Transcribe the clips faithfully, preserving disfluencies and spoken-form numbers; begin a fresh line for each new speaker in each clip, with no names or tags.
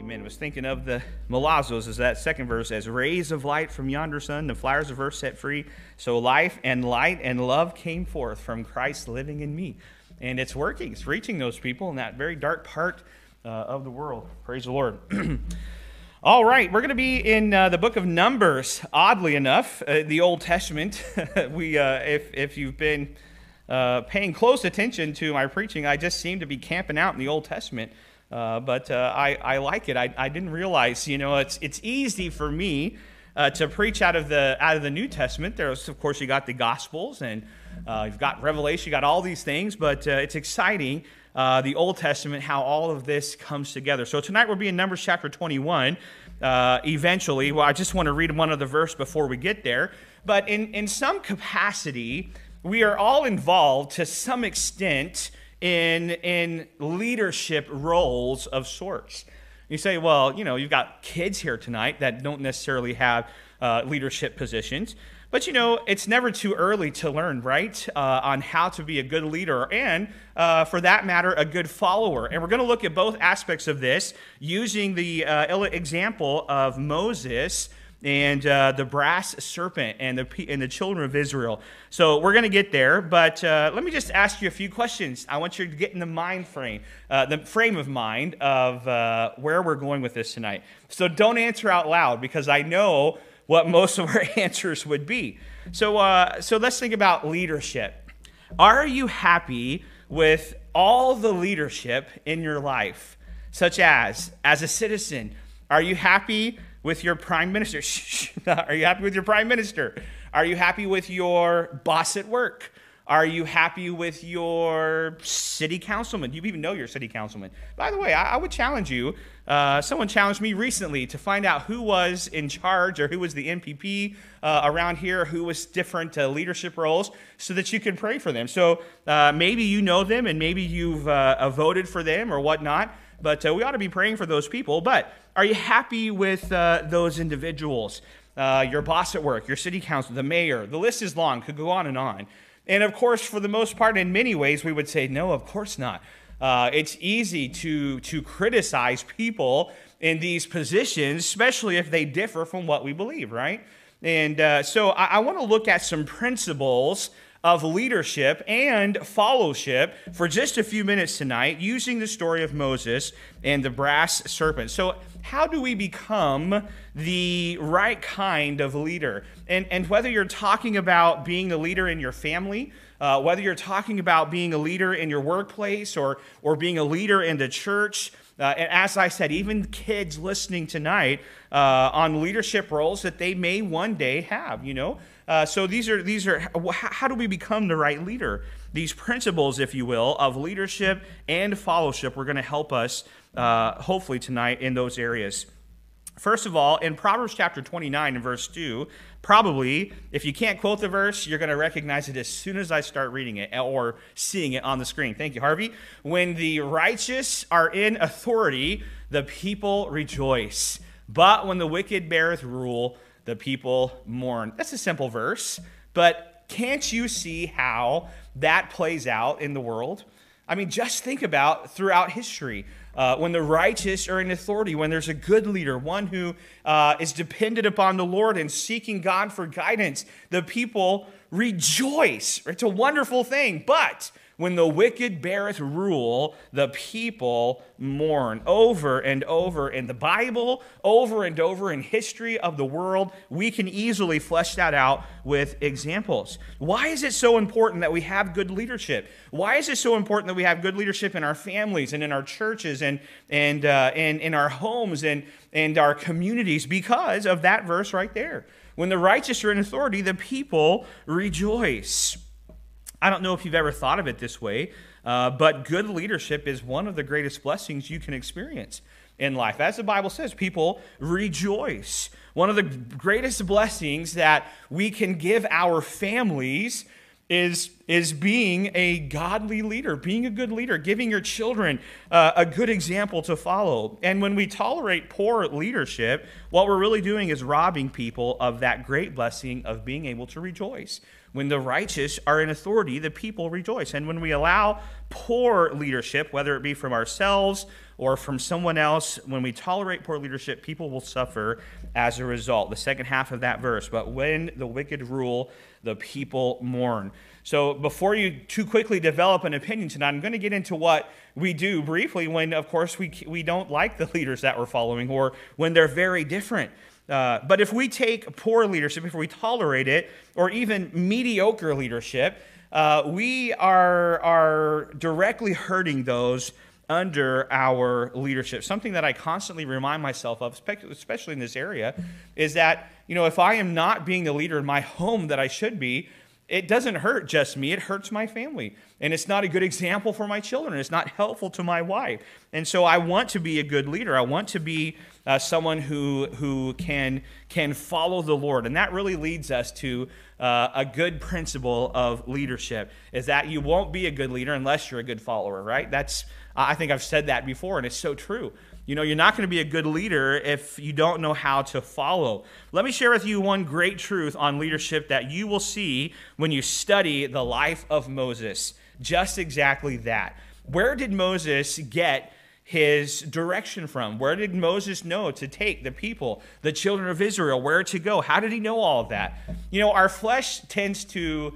Amen. I was thinking of the Malazos as that second verse, as rays of light from yonder sun, the flowers of earth set free. So life and light and love came forth from Christ living in me. And it's working. It's reaching those people in that very dark part uh, of the world. Praise the Lord. All right, we're going to be in uh, the book of Numbers. Oddly enough, uh, the Old Testament. we, uh, if if you've been uh, paying close attention to my preaching, I just seem to be camping out in the Old Testament. Uh, but uh, I, I like it. I, I didn't realize, you know, it's it's easy for me uh, to preach out of the out of the New Testament. There's, of course, you got the Gospels and uh, you've got Revelation, you got all these things. But uh, it's exciting, uh, the Old Testament, how all of this comes together. So tonight we'll be in Numbers chapter twenty-one. Uh, eventually, well, I just want to read one other verse before we get there. But in in some capacity, we are all involved to some extent in in leadership roles of sorts. You say, well, you know, you've got kids here tonight that don't necessarily have uh, leadership positions. But, you know, it's never too early to learn, right, uh, on how to be a good leader and, uh, for that matter, a good follower. And we're going to look at both aspects of this using the uh, example of Moses and uh, the brass serpent and the and the children of Israel. So we're going to get there, but uh, let me just ask you a few questions. I want you to get in the mind frame, uh, the frame of mind of uh, where we're going with this tonight. So don't answer out loud because I know what most of our answers would be. So uh, so let's think about leadership. Are you happy with all the leadership in your life, such as as a citizen? Are you happy with your prime minister? Are you happy with your prime minister? Are you happy with your boss at work? Are you happy with your city councilman? Do you even know your city councilman? By the way, I, I would challenge you. Uh, someone challenged me recently to find out who was in charge or who was the M P P uh, around here, who was different uh, leadership roles, so that you can pray for them. So uh, maybe you know them and maybe you've uh, voted for them or whatnot. But uh, we ought to be praying for those people. But are you happy with uh, those individuals? Uh, your boss at work, your city council, the mayor. The list is long, could go on and on. And of course, for the most part, in many ways, we would say, no, of course not. Uh, it's easy to, to criticize people in these positions, especially if they differ from what we believe, right? And uh, so I, I want to look at some principles of leadership and fellowship for just a few minutes tonight using the story of Moses and the brass serpent. So how do we become the right kind of leader? And, and whether you're talking about being the leader in your family, uh, whether you're talking about being a leader in your workplace or, or being a leader in the church, Uh, and as I said, even kids listening tonight uh, on leadership roles that they may one day have, you know. Uh, so these are these are how do we become the right leader? These principles, if you will, of leadership and fellowship, are going to help us uh, hopefully tonight in those areas. First of all, in Proverbs chapter twenty-nine and verse two, probably, if you can't quote the verse, you're going to recognize it as soon as I start reading it or seeing it on the screen. Thank you, Harvey. When the righteous are in authority, the people rejoice. But when the wicked beareth rule, the people mourn. That's a simple verse, but can't you see how that plays out in the world? I mean, just think about throughout history. Uh, when the righteous are in authority, when there's a good leader, one who uh, is dependent upon the Lord and seeking God for guidance, the people rejoice. It's a wonderful thing. But when the wicked beareth rule, the people mourn. Over and over in the Bible, over and over in history of the world, we can easily flesh that out with examples. Why is it so important that we have good leadership? Why is it so important that we have good leadership in our families and in our churches and and uh, and in our homes and and our communities? Because of that verse right there. When the righteous are in authority, the people rejoice. I don't know if you've ever thought of it this way, uh, but good leadership is one of the greatest blessings you can experience in life. As the Bible says, people rejoice. One of the greatest blessings that we can give our families is, is being a godly leader, being a good leader, giving your children uh, a good example to follow. And when we tolerate poor leadership, what we're really doing is robbing people of that great blessing of being able to rejoice. When the righteous are in authority, the people rejoice. And when we allow poor leadership, whether it be from ourselves or from someone else, when we tolerate poor leadership, people will suffer as a result. The second half of that verse, but when the wicked rule, the people mourn. So before you too quickly develop an opinion tonight, I'm going to get into what we do briefly when, of course, we, we don't like the leaders that we're following, or when they're very different. Uh, but if we take poor leadership, if we tolerate it, or even mediocre leadership, uh, we are, are directly hurting those under our leadership. Something that I constantly remind myself of, especially in this area, is that, you know, if I am not being the leader in my home that I should be, it doesn't hurt just me, it hurts my family. And it's not a good example for my children. It's not helpful to my wife. And so I want to be a good leader. I want to be uh, someone who who can, can follow the Lord. And that really leads us to uh, a good principle of leadership, is that you won't be a good leader unless you're a good follower, right? That's I think I've said that before, and it's so true. You know, you're not going to be a good leader if you don't know how to follow. Let me share with you one great truth on leadership that you will see when you study the life of Moses. Just exactly that. Where did Moses get his direction from? Where did Moses know to take the people, the children of Israel, where to go? How did he know all of that? You know, our flesh tends to,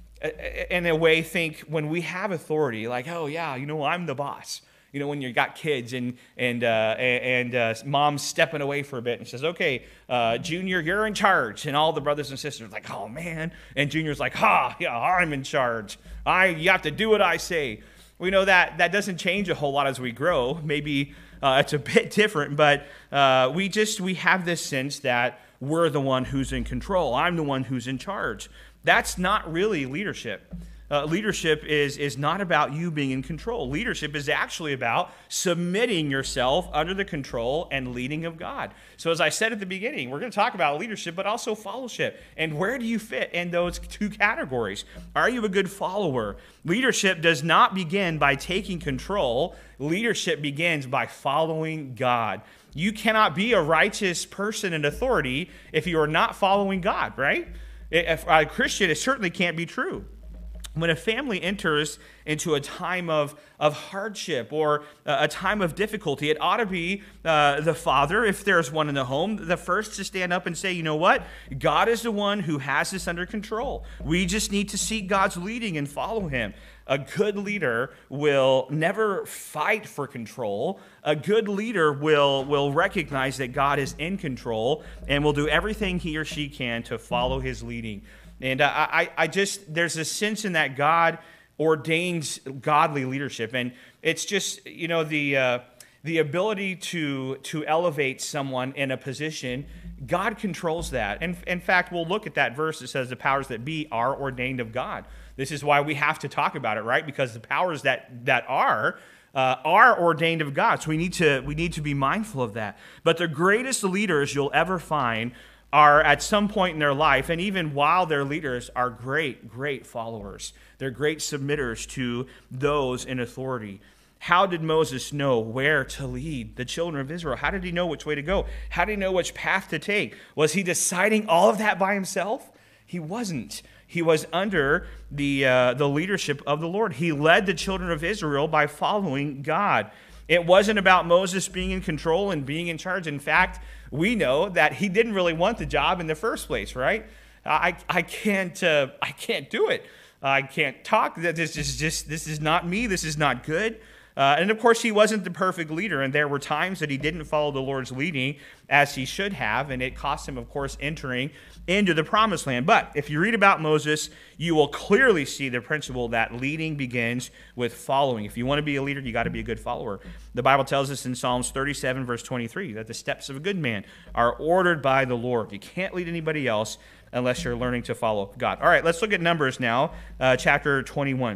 in a way, think when we have authority, like, oh yeah, you know, I'm the boss. You know, when you got kids and and uh, and uh, mom's stepping away for a bit and says, okay, uh, Junior, you're in charge. And all the brothers and sisters are like, oh, man. And Junior's like, ha, yeah, I'm in charge. I, you have to do what I say. We know that that doesn't change a whole lot as we grow. Maybe uh, it's a bit different, but uh, we just, we have this sense that we're the one who's in control. I'm the one who's in charge. That's not really leadership. Uh, leadership is, is not about you being in control. Leadership is actually about submitting yourself under the control and leading of God. So as I said at the beginning, we're going to talk about leadership, but also fellowship. And where do you fit in those two categories? Are you a good follower? Leadership does not begin by taking control. Leadership begins by following God. You cannot be a righteous person in authority if you are not following God, right? If a Christian, it certainly can't be true. When a family enters into a time of, of hardship or a time of difficulty, it ought to be uh, the father, if there's one in the home, the first to stand up and say, you know what? God is the one who has this under control. We just need to seek God's leading and follow him. A good leader will never fight for control. A good leader will, will recognize that God is in control and will do everything he or she can to follow his leading. And uh, I, I just, there's a sense in that God ordains godly leadership. And it's just, you know, the uh, the ability to, to elevate someone in a position, God controls that. And in fact, we'll look at that verse that says the powers that be are ordained of God. This is why we have to talk about it, right? Because the powers that, that are, uh, are ordained of God. So we need to, we need to be mindful of that. But the greatest leaders you'll ever find are at some point in their life, and even while they're leaders, are great, great followers. They're great submitters to those in authority. How did Moses know where to lead the children of Israel? How did he know which way to go? How did he know which path to take? Was he deciding all of that by himself? He wasn't. He was under the, uh, the leadership of the Lord. He led the children of Israel by following God. It wasn't about Moses being in control and being in charge. In fact, we know that he didn't really want the job in the first place, right? I, I can't uh, I can't do it. I can't talk. This is just this is not me. This is not good. Uh, and of course, he wasn't the perfect leader, and there were times that he didn't follow the Lord's leading as he should have, and it cost him, of course, entering into the promised land. But if you read about Moses, you will clearly see the principle that leading begins with following. If you want to be a leader, you got to be a good follower. The Bible tells us in Psalms thirty-seven, verse twenty-three, that the steps of a good man are ordered by the Lord. You can't lead anybody else unless you're learning to follow God. All right, let's look at Numbers now, uh, chapter twenty-one.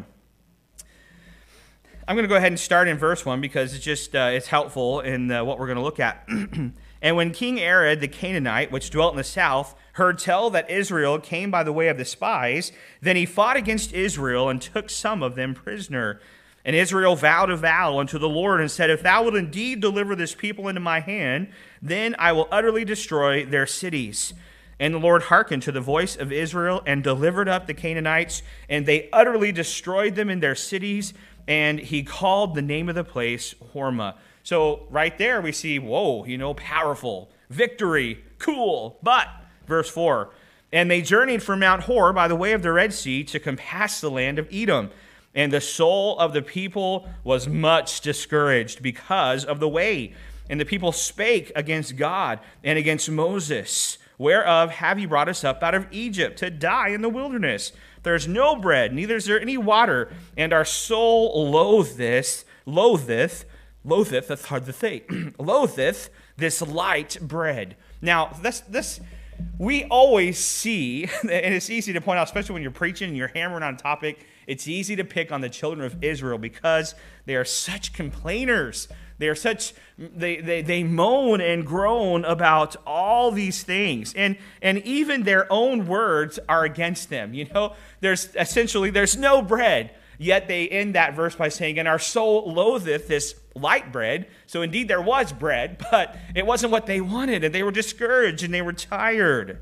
I'm going to go ahead and start in verse one because it's just uh, it's helpful in uh, what we're going to look at. And when King Arad the Canaanite, which dwelt in the south, heard tell that Israel came by the way of the spies, then he fought against Israel and took some of them prisoner. And Israel vowed a vow unto the Lord and said, if thou wilt indeed deliver this people into my hand, then I will utterly destroy their cities. And the Lord hearkened to the voice of Israel and delivered up the Canaanites, and they utterly destroyed them in their cities, and he called the name of the place Hormah. So right there we see, whoa, you know, powerful, victory, cool. But, verse four, and they journeyed from Mount Hor by the way of the Red Sea to compass the land of Edom. And the soul of the people was much discouraged because of the way. And the people spake against God and against Moses, whereof have ye brought us up out of Egypt to die in the wilderness? There's no bread, neither is there any water, and our soul loatheth, loatheth, loatheth, that's hard to say, loatheth this light bread. Now, this, this, we always see, and it's easy to point out, especially when you're preaching and you're hammering on a topic, it's easy to pick on the children of Israel because they are such complainers. They are such, they, they, they moan and groan about all these things. And, and even their own words are against them. You know, there's essentially, there's no bread. Yet they end that verse by saying, and our soul loatheth this light bread. So indeed there was bread, but it wasn't what they wanted. And they were discouraged and they were tired.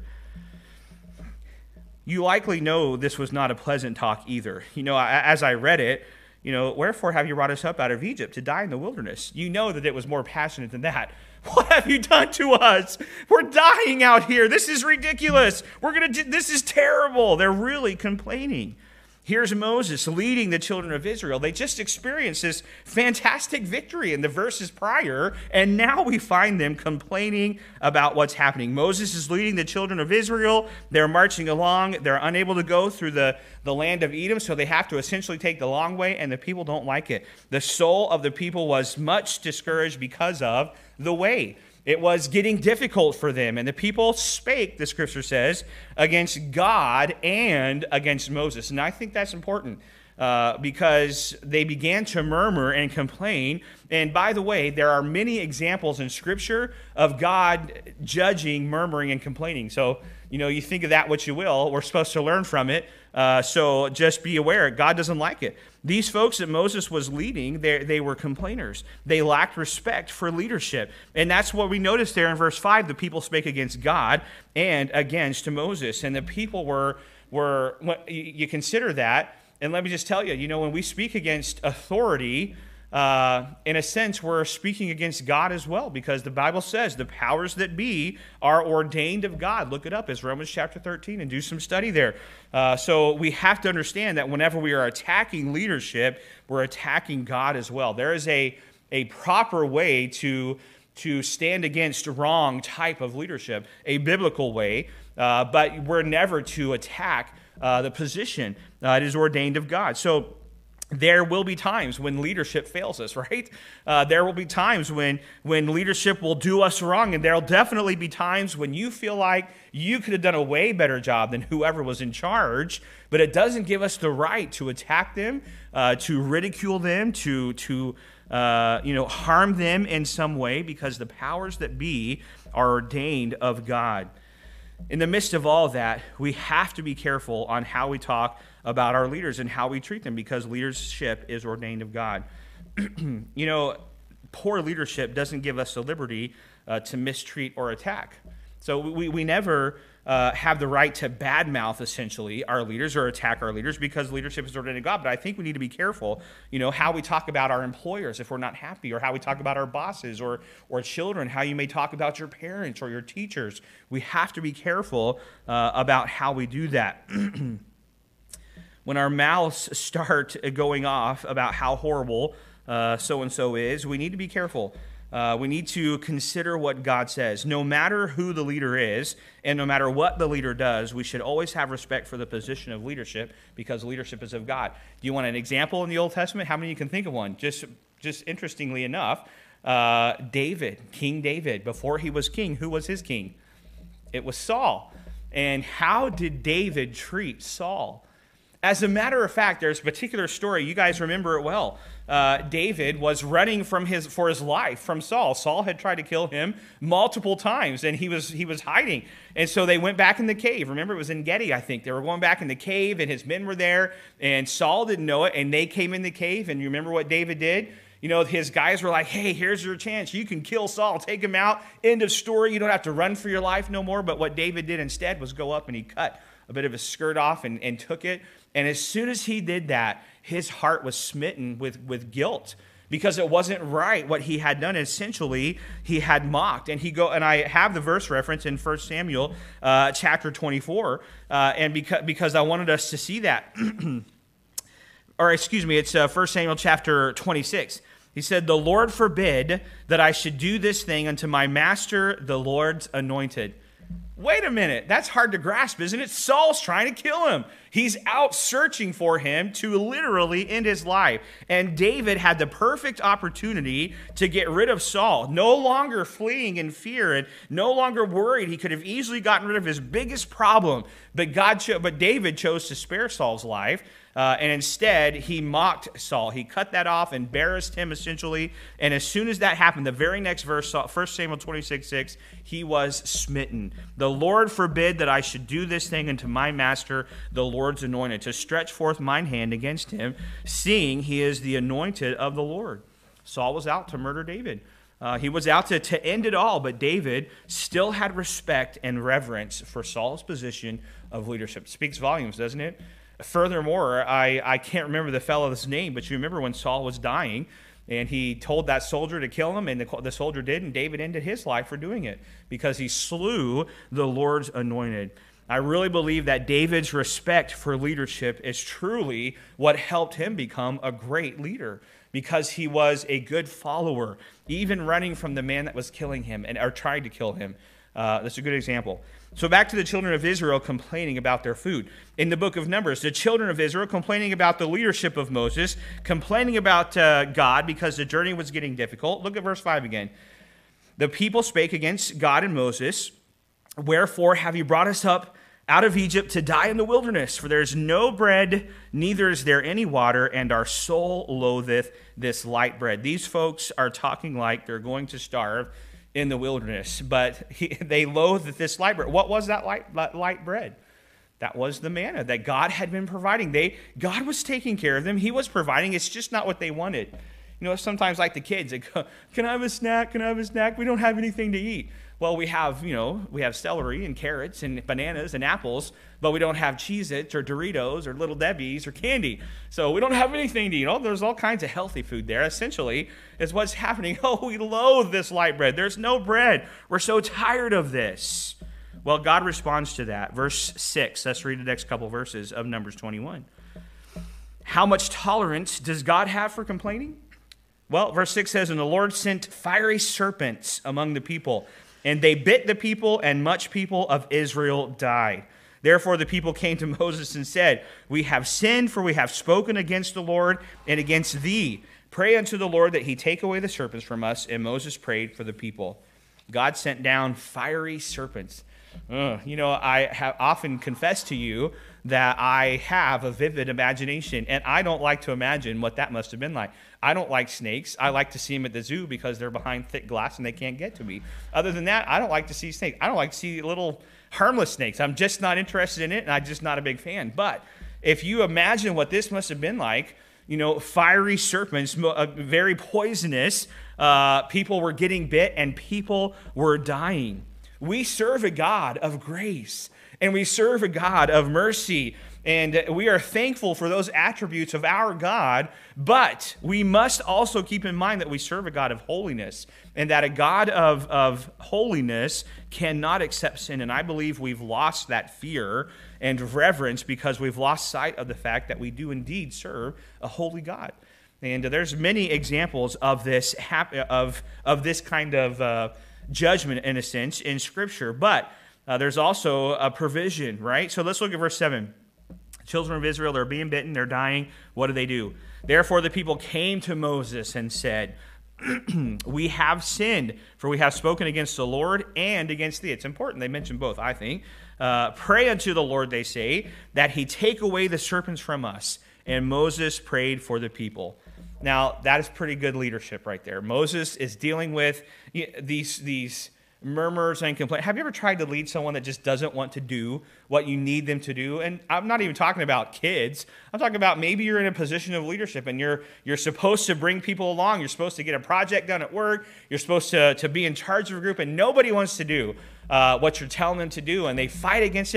You likely know this was not a pleasant talk either. You know, as I read it, you know, wherefore have you brought us up out of Egypt to die in the wilderness? You know that it was more passionate than that. What have you done to us? We're dying out here. This is ridiculous. We're going to, this is terrible. They're really complaining. Here's Moses leading the children of Israel. They just experienced this fantastic victory in the verses prior, and now we find them complaining about what's happening. Moses is leading the children of Israel. They're marching along. They're unable to go through the, the land of Edom, so they have to essentially take the long way, and the people don't like it. The soul of the people was much discouraged because of the way. It was getting difficult for them. And the people spake, the scripture says, against God and against Moses. And I think that's important uh, because they began to murmur and complain. And by the way, there are many examples in scripture of God judging, murmuring, and complaining. So, you know, you think of that what you will. We're supposed to learn from it. Uh, so just be aware, God doesn't like it. These folks that Moses was leading, they, they were complainers. They lacked respect for leadership. And that's what we notice there in verse five. The people spake against God and against Moses. And the people were, were you consider that, and let me just tell you, you know, when we speak against authority, Uh, in a sense, we're speaking against God as well, because the Bible says the powers that be are ordained of God. Look it up. It's Romans chapter thirteen, and do some study there. Uh, so we have to understand that whenever we are attacking leadership, we're attacking God as well. There is a, a proper way to, to stand against wrong type of leadership, a biblical way, uh, but we're never to attack uh, the position. Uh, it is ordained of God. So there will be times when leadership fails us, right? Uh, there will be times when, when leadership will do us wrong, and there will definitely be times when you feel like you could have done a way better job than whoever was in charge, but it doesn't give us the right to attack them, uh, to ridicule them, to, to uh, you know, harm them in some way, because the powers that be are ordained of God. In the midst of all that, we have to be careful on how we talk about our leaders and how we treat them, because leadership is ordained of God. You know, poor leadership doesn't give us the liberty uh, to mistreat or attack. So we, we never uh, have the right to badmouth, essentially, our leaders or attack our leaders, because leadership is ordained of God. But I think we need to be careful, you know, how we talk about our employers if we're not happy, or how we talk about our bosses or, or children, how you may talk about your parents or your teachers. We have to be careful uh, about how we do that. When our mouths start going off about how horrible uh, so-and-so is, we need to be careful. Uh, we need to consider what God says. No matter who the leader is, and no matter what the leader does, we should always have respect for the position of leadership, because leadership is of God. Do you want an example in the Old Testament? How many of you can think of one? Just, just interestingly enough, uh, David, King David, before he was king, who was his king? It was Saul. And how did David treat Saul? As a matter of fact, there's a particular story, you guys remember it well. Uh, David was running from his for his life from Saul. Saul had tried to kill him multiple times, and he was he was hiding. And so they went back in the cave. Remember, it was En Gedi, I think. They were going back in the cave, and his men were there, and Saul didn't know it, and they came in the cave. And you remember what David did? You know, his guys were like, hey, here's your chance. You can kill Saul. Take him out. End of story. You don't have to run for your life no more. But what David did instead was go up and he cut a bit of his skirt off and, and took it. And as soon as he did that, his heart was smitten with, with guilt, because it wasn't right what he had done. Essentially, he had mocked. And he go and I have the verse reference in First Samuel uh, chapter twenty-four, uh, and because because I wanted us to see that. Or excuse me, it's uh, First Samuel chapter twenty-six. He said, "The Lord forbid that I should do this thing unto my master, the Lord's anointed." Wait a minute, that's hard to grasp, isn't it? Saul's trying to kill him. He's out searching for him to literally end his life. And David had the perfect opportunity to get rid of Saul, no longer fleeing in fear and no longer worried. He could have easily gotten rid of his biggest problem, but God, cho- but David chose to spare Saul's life. Uh, and instead, he mocked Saul. He cut that off, embarrassed him essentially. And as soon as that happened, the very next verse, First Samuel twenty-six six, he was smitten. "The Lord forbid that I should do this thing unto my master, the Lord's anointed, to stretch forth mine hand against him, seeing he is the anointed of the Lord." Saul was out to murder David. Uh, he was out to, to end it all, but David still had respect and reverence for Saul's position of leadership. It speaks volumes, doesn't it? Furthermore, I, I can't remember the fellow's name, but you remember when Saul was dying, and he told that soldier to kill him, and the, the soldier did, and David ended his life for doing it because he slew the Lord's anointed. I really believe that David's respect for leadership is truly what helped him become a great leader, because he was a good follower, even running from the man that was killing him and or tried to kill him. Uh, that's a good example. So back to the children of Israel complaining about their food. In the book of Numbers, the children of Israel complaining about the leadership of Moses, complaining about uh, God because the journey was getting difficult. Look at verse five again. "The people spake against God and Moses, Wherefore have you brought us up out of Egypt to die in the wilderness? For there is no bread, neither is there any water, and our soul loatheth this light bread." These folks are talking like they're going to starve in the wilderness, but he, they loathed this light bread. What was that light, light bread? That was the manna that God had been providing. They God was taking care of them. He was providing. It's just not what they wanted. You know, sometimes like the kids, they go, "Can I have a snack? Can I have a snack? We don't have anything to eat." Well, we have, you know, we have celery and carrots and bananas and apples, but we don't have Cheez-Its or Doritos or Little Debbie's or candy. So we don't have anything to eat. Oh, there's all kinds of healthy food there. Essentially, is what's happening. Oh, we loathe this light bread. There's no bread. We're so tired of this. Well, God responds to that. Verse six, let's read the next couple verses of Numbers twenty-one. How much tolerance does God have for complaining? Well, verse six says, "And the Lord sent fiery serpents among the people, and they bit the people, and much people of Israel died. Therefore the people came to Moses and said, We have sinned, for we have spoken against the Lord and against thee. Pray unto the Lord that he take away the serpents from us." And Moses prayed for the people. God sent down fiery serpents. Ugh. You know, I have often confessed to you that I have a vivid imagination, and I don't like to imagine what that must have been like. I don't like snakes. I like to see them at the zoo because they're behind thick glass and they can't get to me. Other than that, I don't like to see snakes. I don't like to see little harmless snakes. I'm just not interested in it, and I'm just not a big fan. But if you imagine what this must have been like, you know, fiery serpents, uh, very poisonous, uh, people were getting bit and people were dying. We serve a God of grace, and we serve a God of mercy, and we are thankful for those attributes of our God, but we must also keep in mind that we serve a God of holiness, and that a God of, of holiness cannot accept sin. And I believe we've lost that fear and reverence because we've lost sight of the fact that we do indeed serve a holy God. And there's many examples of this, of, of this kind of uh, judgment, in a sense, in Scripture, but uh, there's also a provision, right? So let's look at verse seven. Children of Israel, they're being bitten, they're dying. What do they do? Therefore the people came to Moses and said, We have sinned, for we have spoken against the Lord and against thee. It's important. They mention both, I think. Uh, Pray unto the Lord, they say, that he take away the serpents from us. And Moses prayed for the people. Now, that is pretty good leadership right there. Moses is dealing with these, these murmurs and complaints. Have you ever tried to lead someone that just doesn't want to do what you need them to do? And I'm not even talking about kids. I'm talking about maybe you're in a position of leadership and you're you're supposed to bring people along. You're supposed to get a project done at work. You're supposed to, to be in charge of a group, and nobody wants to do uh, what you're telling them to do, and they fight against it.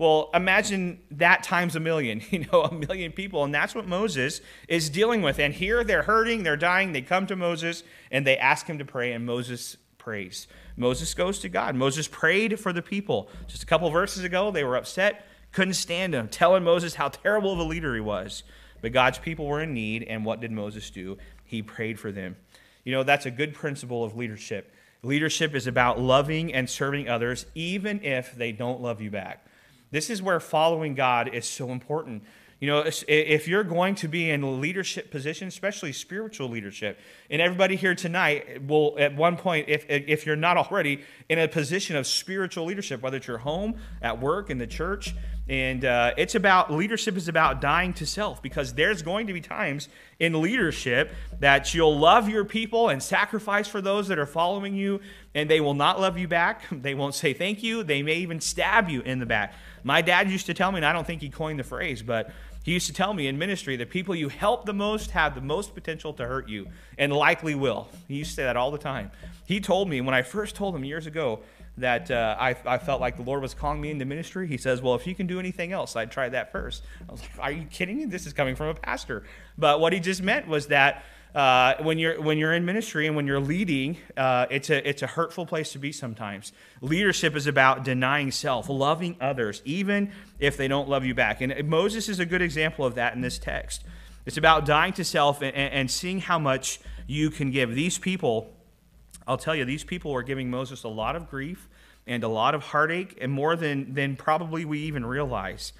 Well, imagine that times a million, you know, a million people. And that's what Moses is dealing with. And here they're hurting, they're dying. They come to Moses and they ask him to pray, and Moses prays. Moses goes to God. Moses prayed for the people. Just a couple verses ago, they were upset, couldn't stand him, telling Moses how terrible of a leader he was. But God's people were in need, and what did Moses do? He prayed for them. You know, that's a good principle of leadership. Leadership is about loving and serving others, even if they don't love you back. This is where following God is so important. You know, if you're going to be in a leadership position, especially spiritual leadership, and everybody here tonight will, at one point, if if you're not already in a position of spiritual leadership, whether it's your home, at work, in the church, and uh, it's about, leadership is about dying to self, because there's going to be times in leadership that you'll love your people and sacrifice for those that are following you, and they will not love you back. They won't say thank you. They may even stab you in the back. My dad used to tell me, and I don't think he coined the phrase, but he used to tell me in ministry, the people you help the most have the most potential to hurt you, and likely will. He used to say that all the time. He told me, when I first told him years ago that uh, I, I felt like the Lord was calling me into ministry, he says, well, if you can do anything else, I'd try that first. I was like, are you kidding me? This is coming from a pastor. But what he just meant was that Uh, when you're when you're in ministry and when you're leading, uh, it's a it's a hurtful place to be sometimes. Leadership is about denying self, loving others, even if they don't love you back. And Moses is a good example of that in this text. It's about dying to self and, and seeing how much you can give. These people, I'll tell you, these people were giving Moses a lot of grief and a lot of heartache, and more than than probably we even realize.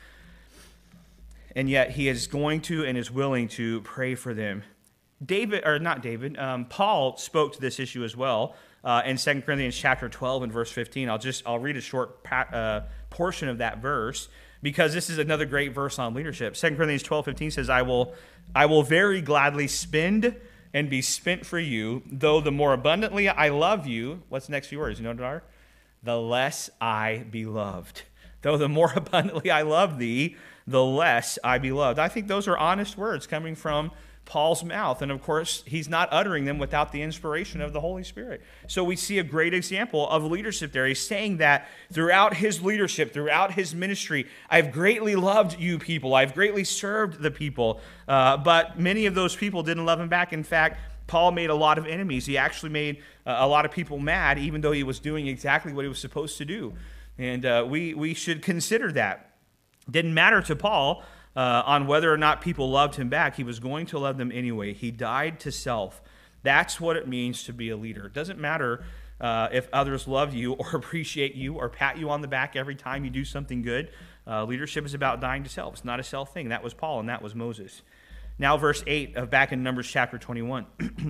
And yet he is going to and is willing to pray for them. David, or not David, um, Paul spoke to this issue as well uh, in Second Corinthians chapter twelve and verse fifteen. I'll just I'll read a short pa- uh, portion of that verse, because this is another great verse on leadership. Second Corinthians twelve fifteen says, "I will I will very gladly spend and be spent for you, though the more abundantly I love you." What's the next few words? You know what they are? "The less I be loved." Though the more abundantly I love thee, the less I be loved. I think those are honest words coming from Paul's mouth. And of course, he's not uttering them without the inspiration of the Holy Spirit. So we see a great example of leadership there. He's saying that throughout his leadership, throughout his ministry, I've greatly loved you people. I've greatly served the people. Uh, but many of those people didn't love him back. In fact, Paul made a lot of enemies. He actually made uh, a lot of people mad, even though he was doing exactly what he was supposed to do. And uh, we, we should consider that. Didn't matter to Paul Uh, on whether or not people loved him back. He was going to love them anyway. He died to self. That's what it means to be a leader. It doesn't matter uh, if others love you or appreciate you or pat you on the back every time you do something good. Uh, leadership is about dying to self. It's not a self thing. That was Paul and that was Moses. Now verse eight of back in Numbers chapter twenty-one.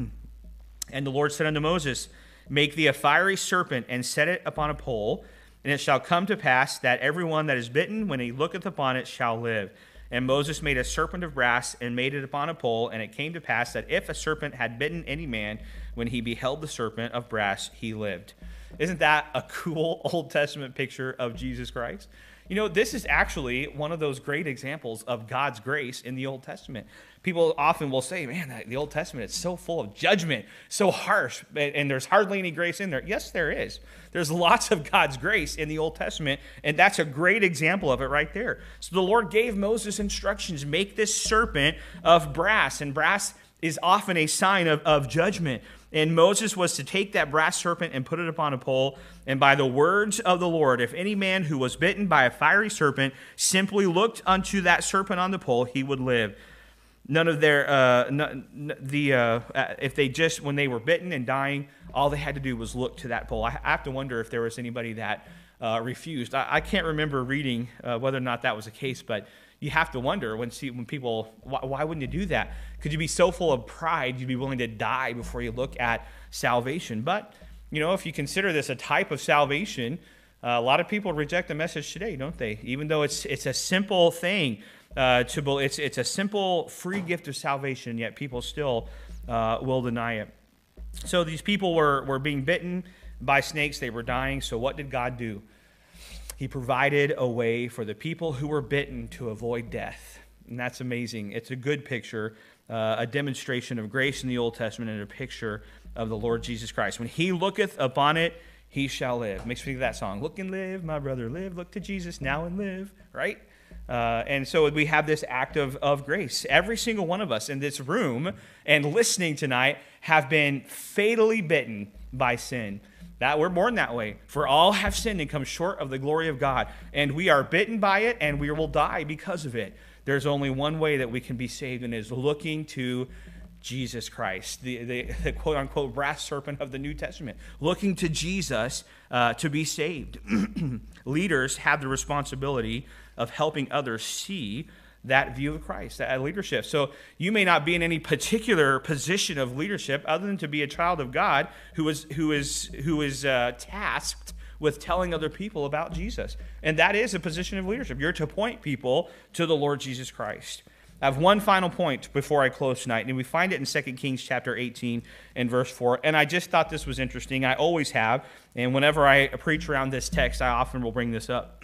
"And the Lord said unto Moses, Make thee a fiery serpent and set it upon a pole, and it shall come to pass that every one that is bitten, when he looketh upon it, shall live. And Moses made a serpent of brass and made it upon a pole, and it came to pass that if a serpent had bitten any man, when he beheld the serpent of brass, he lived." Isn't that a cool Old Testament picture of Jesus Christ? You know, this is actually one of those great examples of God's grace in the Old Testament. People often will say, man, the Old Testament is so full of judgment, so harsh, and there's hardly any grace in there. Yes, there is. There's lots of God's grace in the Old Testament, and that's a great example of it right there. So the Lord gave Moses instructions, make this serpent of brass, and brass is often a sign of, of judgment. And Moses was to take that brass serpent and put it upon a pole, and by the words of the Lord, if any man who was bitten by a fiery serpent simply looked unto that serpent on the pole, he would live. None of their, uh, n- the uh, if they just, when they were bitten and dying, all they had to do was look to that pole. I have to wonder if there was anybody that uh, refused. I, I can't remember reading uh, whether or not that was the case, but you have to wonder when see when people, why, why wouldn't you do that? Could you be so full of pride you'd be willing to die before you look at salvation? But, you know, if you consider this a type of salvation, uh, a lot of people reject the message today, don't they? Even though it's it's a simple thing, uh, to it's it's a simple free gift of salvation, yet people still uh, will deny it. So these people were, were being bitten by snakes. They were dying. So what did God do? He provided a way for the people who were bitten to avoid death. And that's amazing. It's a good picture, uh, a demonstration of grace in the Old Testament and a picture of the Lord Jesus Christ. When he looketh upon it, he shall live. Makes me think of that song. Look and live, my brother, live. Look to Jesus now and live, right? Uh, and so we have this act of, of grace. Every single one of us in this room and listening tonight have been fatally bitten by sin. That we're born that way. For all have sinned and come short of the glory of God. And we are bitten by it, and we will die because of it. There's only one way that we can be saved, and it is looking to Jesus Christ, the, the, the quote-unquote brass serpent of the New Testament. Looking to Jesus uh, to be saved. Leaders have the responsibility of helping others see that view of Christ, that leadership. So you may not be in any particular position of leadership other than to be a child of God who is who is who is uh, tasked with telling other people about Jesus. And that is a position of leadership. You're to point people to the Lord Jesus Christ. I have one final point before I close tonight, and we find it in Second Kings chapter eighteen and verse four. And I just thought this was interesting. I always have, and whenever I preach around this text, I often will bring this up.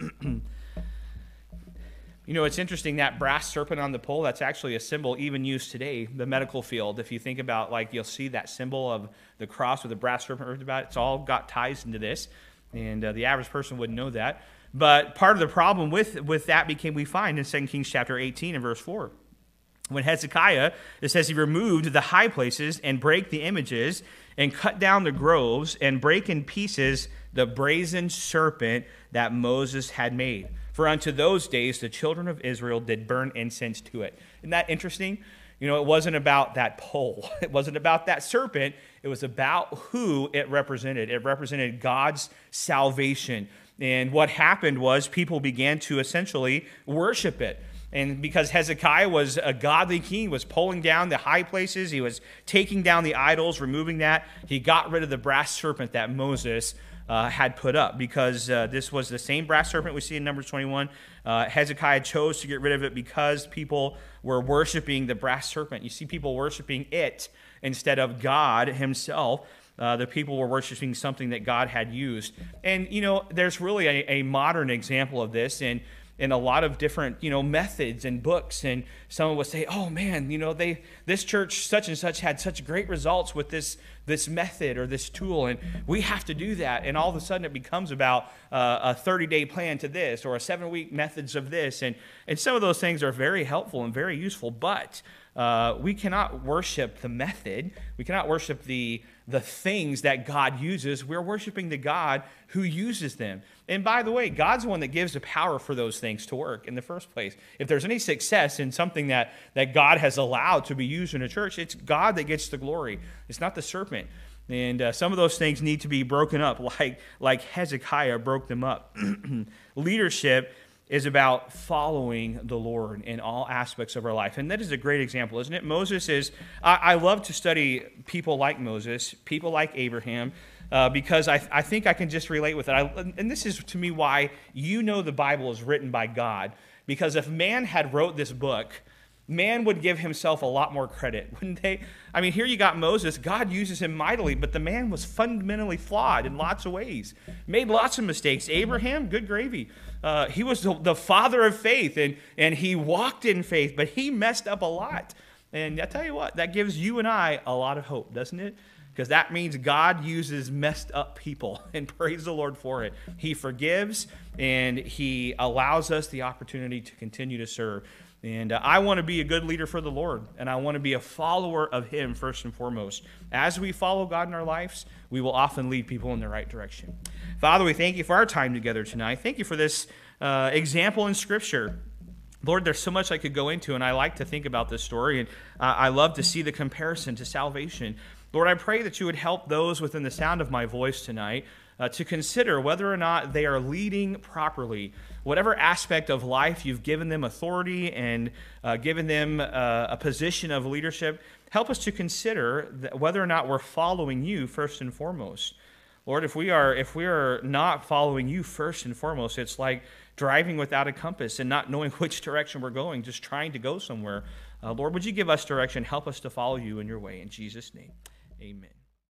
You know, it's interesting, that brass serpent on the pole, that's actually a symbol even used today, the medical field. If you think about, like, you'll see that symbol of the cross with the brass serpent written about it. It's all got ties into this, and uh, the average person wouldn't know that. But part of the problem with, with that became, we find in Second Kings chapter eighteen and verse four. When Hezekiah, it says he removed the high places and brake the images and cut down the groves and brake in pieces the brazen serpent that Moses had made. For unto those days the children of Israel did burn incense to it. Isn't that interesting? You know, it wasn't about that pole. It wasn't about that serpent. It was about who it represented. It represented God's salvation. And what happened was people began to essentially worship it. And because Hezekiah was a godly king, he was pulling down the high places, he was taking down the idols, removing that, he got rid of the brass serpent that Moses uh, had put up, because uh, this was the same brass serpent we see in Numbers twenty-one. Uh, Hezekiah chose to get rid of it because people were worshiping the brass serpent. You see people worshiping it instead of God himself. Uh, the people were worshiping something that God had used. And, you know, there's really a, a modern example of this in in a lot of different, you know, methods and books. And someone would say, oh man, you know, they this church such and such had such great results with this this method or this tool, and we have to do that. And all of a sudden it becomes about uh, a thirty-day plan to this, or a seven-week methods of this. And, and some of those things are very helpful and very useful, but uh, we cannot worship the method. We cannot worship the the things that God uses. We're worshiping the God who uses them. And by the way, God's the one that gives the power for those things to work in the first place. If there's any success in something that, that God has allowed to be used in a church, it's God that gets the glory. It's not the serpent. And uh, some of those things need to be broken up, like, like Hezekiah broke them up. Leadership is about following the Lord in all aspects of our life. And that is a great example, isn't it? Moses is, I, I love to study people like Moses, people like Abraham, uh, because I, I think I can just relate with it. I, and this is, to me, why you know the Bible is written by God. Because if man had wrote this book, man would give himself a lot more credit, wouldn't they? I mean, here you got Moses. God uses him mightily, but the man was fundamentally flawed in lots of ways. Made lots of mistakes. Abraham, good gravy. Uh, he was the, the father of faith, and, and he walked in faith, but he messed up a lot. And I tell you what, that gives you and I a lot of hope, doesn't it? Because that means God uses messed up people, and praise the Lord for it. He forgives, and he allows us the opportunity to continue to serve. And uh, I want to be a good leader for the Lord, and I want to be a follower of him first and foremost. As we follow God in our lives, we will often lead people in the right direction. Father, we thank you for our time together tonight. Thank you for this uh, example in Scripture. Lord, there's so much I could go into, and I like to think about this story, and uh, I love to see the comparison to salvation. Lord, I pray that you would help those within the sound of my voice tonight uh, to consider whether or not they are leading properly. Whatever aspect of life you've given them authority and uh, given them uh, a position of leadership, help us to consider that whether or not we're following you first and foremost. Lord, if we are if we are not following you first and foremost, it's like driving without a compass and not knowing which direction we're going, just trying to go somewhere. Uh, Lord, would you give us direction? Help us to follow you in your way. In Jesus' name, amen.